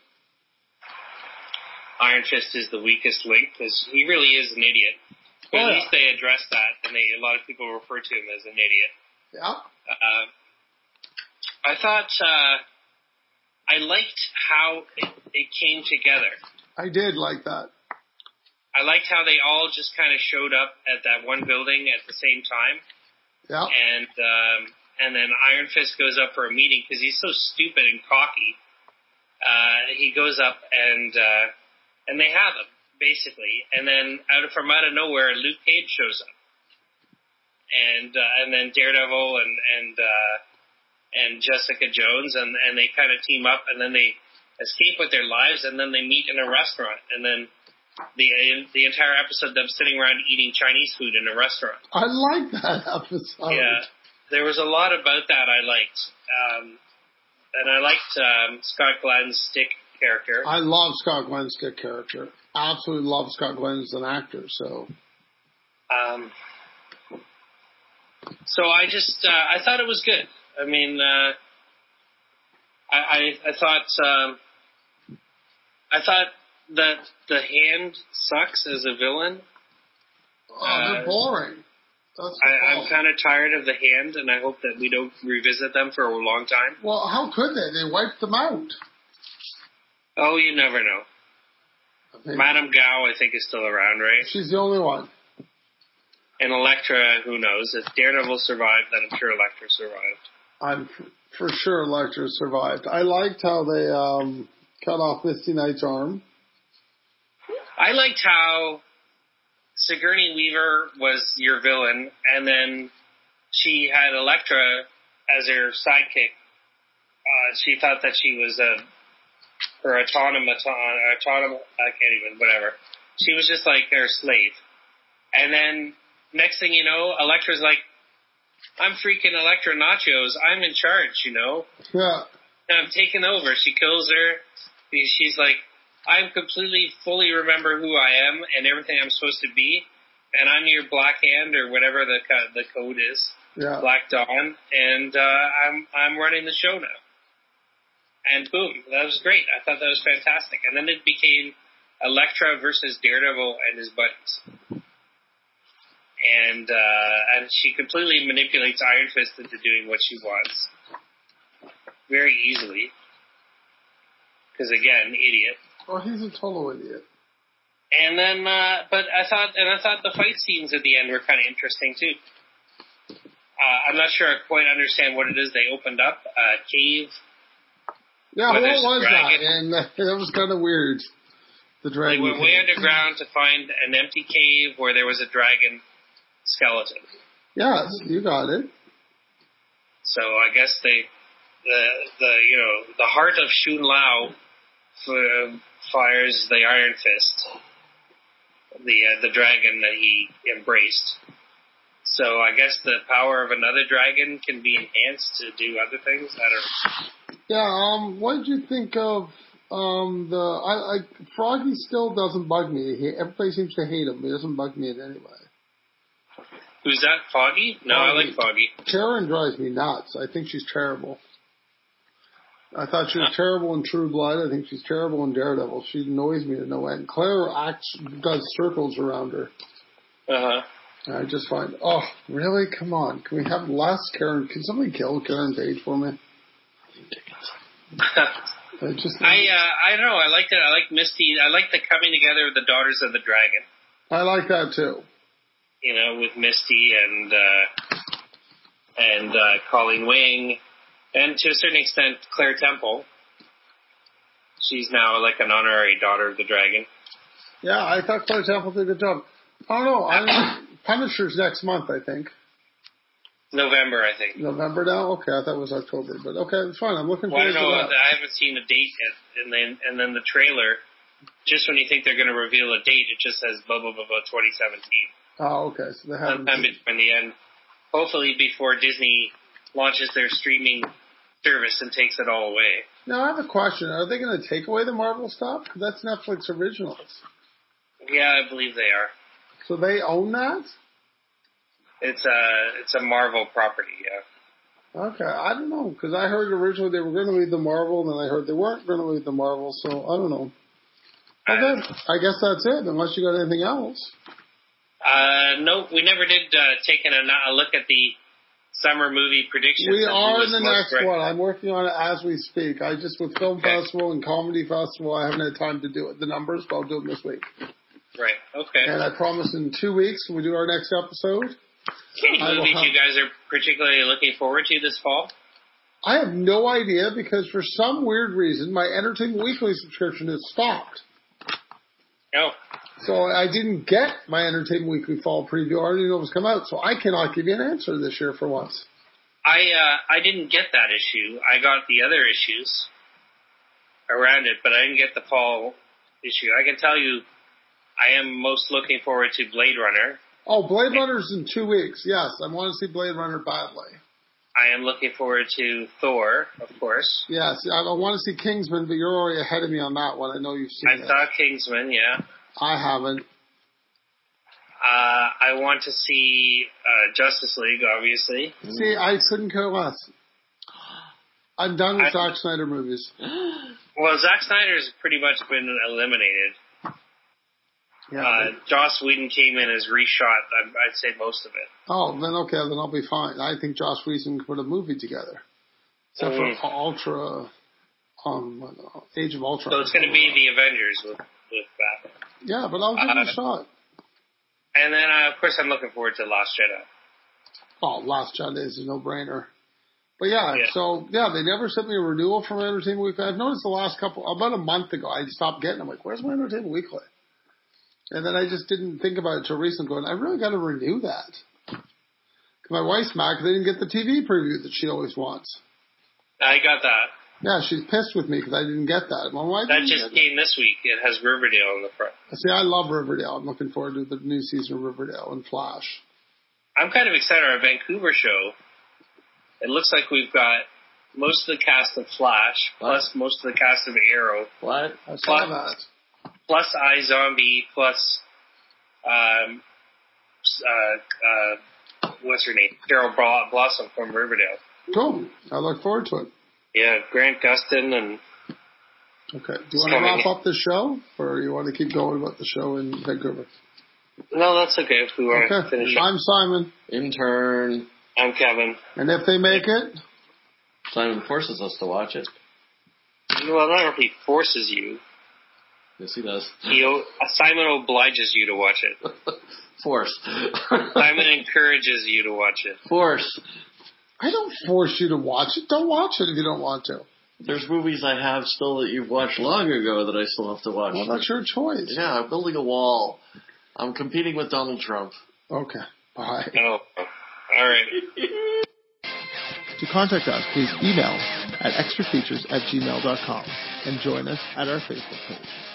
Iron Fist is the weakest link because he really is an idiot. But oh, at yeah. least they address that, and they a lot of people refer to him as an idiot. Yeah. Uh, I thought uh, I liked how it, it came together. I did like that. I liked how they all just kind of showed up at that one building at the same time. Yeah. And um, and then Iron Fist goes up for a meeting because he's so stupid and cocky. Uh, he goes up and uh, and they have him basically, and then out of from out of nowhere, Luke Cage shows up, and uh, and then Daredevil and and uh, and Jessica Jones, and and they kind of team up, and then they escape with their lives, and then they meet in a restaurant, and then. The the entire episode, them sitting around eating Chinese food in a restaurant. I like that episode. Yeah, there was a lot about that I liked. Um, and I liked um, Scott Glenn's Stick character. I love Scott Glenn's Stick character. Absolutely love Scott Glenn as an actor. So, um, so I just uh, I thought it was good. I mean, uh, I, I I thought um, I thought that the Hand sucks as a villain. Oh, they're uh, boring. That's I, I'm kind of tired of the Hand, and I hope that we don't revisit them for a long time. Well, how could they? They wiped them out. Oh, you never know. Madame Gao, I think, is still around, right? She's the only one. And Elektra, who knows? If Daredevil survived, then I'm sure Elektra survived. I'm f- for sure Elektra survived. I liked how they um, cut off Misty Knight's arm. I liked how Sigourney Weaver was your villain, and then she had Elektra as her sidekick. Uh, she thought that she was a her autonomous, autonomous, I can't even, whatever. She was just like her slave. And then next thing you know, Elektra's like, I'm freaking Elektra Nachos. I'm in charge, you know. Yeah. And I'm taking over. She kills her. She's like, I completely, fully remember who I am and everything I'm supposed to be. And I'm your Black Hand or whatever the the code is. Yeah. Black Dawn. And uh, I'm I'm running the show now. And boom, that was great. I thought that was fantastic. And then it became Elektra versus Daredevil and his buddies. And uh, and she completely manipulates Iron Fist into doing what she wants. Very easily. Because again, idiot. Oh, he's a total idiot. And then, uh, but I thought, and I thought the fight scenes at the end were kind of interesting too. Uh, I'm not sure I quite understand what it is they opened up. A cave. Yeah, what was that? And uh, that was kind of weird. The dragon. They went way underground to find an empty cave where there was a dragon skeleton. Yes, you got it. So I guess they, the the you know the heart of Shun Lao f- fires the Iron Fist, the uh, the dragon that he embraced. So I guess the power of another dragon can be enhanced to do other things. I don't know. Yeah, um, what did you think of um the I, I Froggy still doesn't bug me. He, everybody seems to hate him. He doesn't bug me in any way. Who's that? Foggy? No, Foggy. I like Foggy. Karen drives me nuts. I think she's terrible. I thought she was huh. terrible in True Blood. I think she's terrible in Daredevil. She annoys me to no end. Claire acts does circles around her. Uh huh. I just find, oh, really? Come on. Can we have less Karen? Can somebody kill Karen Page for me? I just I uh, I don't know. I liked it. I like Misty. I like the coming together of the Daughters of the Dragon. I like that too. You know, with Misty and uh, and uh, Colleen Wing, and to a certain extent Claire Temple. She's now like an honorary Daughter of the Dragon. Yeah, I thought Claire Temple did a good job. I don't know. I Punisher's next month, I think. November, I think. November now? Okay, I thought it was October, but okay, it's fine. I'm looking well, forward I don't know, to that. I haven't seen a date yet, and then and then the trailer. Just when you think they're going to reveal a date, it just says blah blah blah blah twenty seventeen. Oh, okay. So they haven't. Sometime between the end, hopefully before Disney launches their streaming service and takes it all away. Now I have a question: are they going to take away the Marvel stuff? Because that's Netflix originals. Yeah, I believe they are. So they own that? It's a it's a Marvel property, yeah. Okay, I don't know, because I heard originally they were going to leave the Marvel, and then I heard they weren't going to leave the Marvel, so I don't know. Okay, I, I guess that's it, unless you got anything else. Uh, no, we never did uh, take an, a look at the summer movie predictions. We are in the next correct. one. I'm working on it as we speak. I just, with Film okay. Festival and Comedy Festival, I haven't had time to do it. The numbers, but I'll do them this week. Right, okay. And I promise in two weeks, when we do our next episode. Any movies have, you guys are particularly looking forward to this fall? I have no idea, because for some weird reason, my Entertainment Weekly subscription has stopped. Oh. So I didn't get my Entertainment Weekly fall preview. I already know it was come out, so I cannot give you an answer this year for once. I uh, I didn't get that issue. I got the other issues around it, but I didn't get the fall issue. I can tell you, I am most looking forward to Blade Runner. Oh, Blade Runner's in two weeks. Yes, I want to see Blade Runner badly. I am looking forward to Thor, of course. Yes, I, I want to see Kingsman, but you're already ahead of me on that one. I know you've seen I it. saw Kingsman, yeah. I haven't. Uh, I want to see uh, Justice League, obviously. See, I couldn't care less. I'm done with I, Zack Snyder movies. Well, Zack Snyder's pretty much been eliminated. Yeah. Uh, but, Joss Whedon came in as reshot, I'd, I'd say most of it. oh, then okay, then I'll be fine. I think Joss Whedon could put a movie together. Except mm. for Ultra, um, Age of Ultron. So it's going to be the Avengers with, with that. Yeah, but I'll give uh, it a shot. And then, uh, of course, I'm looking forward to Last Jedi. Oh, Last Jedi is a no-brainer. But yeah, yeah, so, yeah, they never sent me a renewal for my Entertainment Weekly. I've noticed the last couple, about a month ago, I stopped getting them. I'm like, where's my Entertainment Weekly? And then I just didn't think about it until recently, going, I really got to renew that. My wife's mad because they didn't get the T V preview that she always wants. I got that. Yeah, she's pissed with me because I didn't get that. Well, why that just came this week. It has Riverdale on the front. See, I love Riverdale. I'm looking forward to the new season of Riverdale and Flash. I'm kind of excited. Our Vancouver show, it looks like we've got most of the cast of Flash, what? plus most of the cast of Arrow. What? I saw plus, that. Plus iZombie, plus, um, uh, uh, what's her name? Carol Blossom from Riverdale. Cool. I look forward to it. Yeah, Grant Gustin and... Okay. Do you want to wrap up the show, or you want to keep going about the show in Vancouver? No, that's okay if we want okay. to finish. I'm Simon. Intern. I'm Kevin. And if they make it? Simon forces us to watch it. Well, not if he forces you. Yes, he does. He, uh, Simon obliges you to watch it. Force. Simon encourages you to watch it. Force. I don't force you to watch it. Don't watch it if you don't want to. There's movies I have still that you've watched long ago that I still have to watch. Well, that's your choice. Yeah, I'm building a wall. I'm competing with Donald Trump. Okay. Bye. Oh, all right. To contact us, please email at extrafeatures at gmail dot com and join us at our Facebook page.